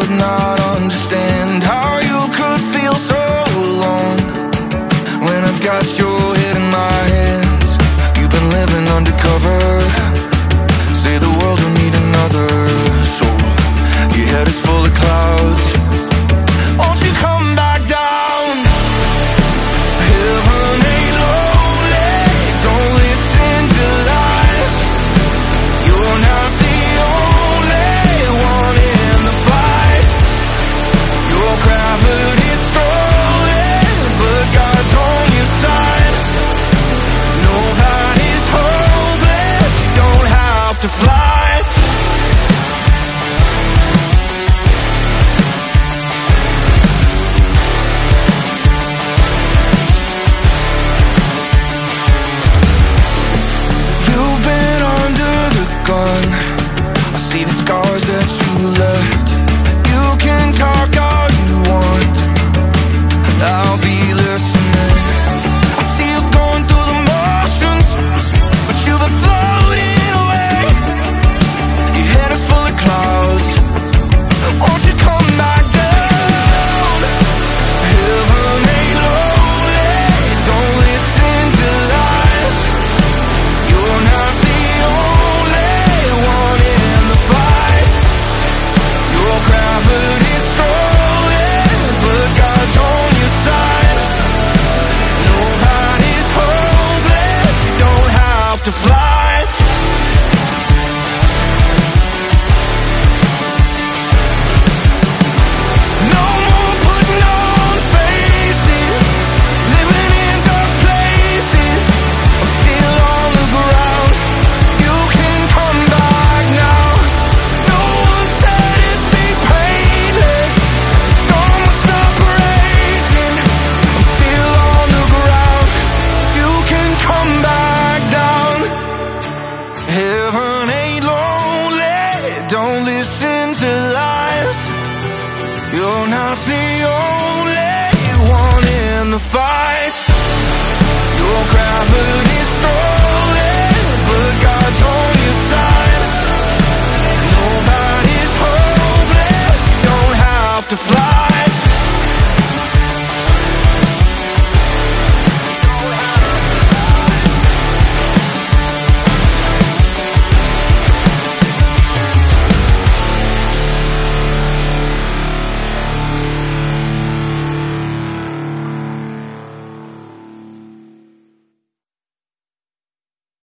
could not understand how you could feel so alone when I've got your head in my hands. You've been living undercover, say the world don't need another soul. Your head is full of clouds, won't you come back down? Heaven ain't lonely, don't listen to lies. You're not the only one in the fight. Your gravity's strolling, but God's on your side. Nobody's hopeless, you don't have to fly.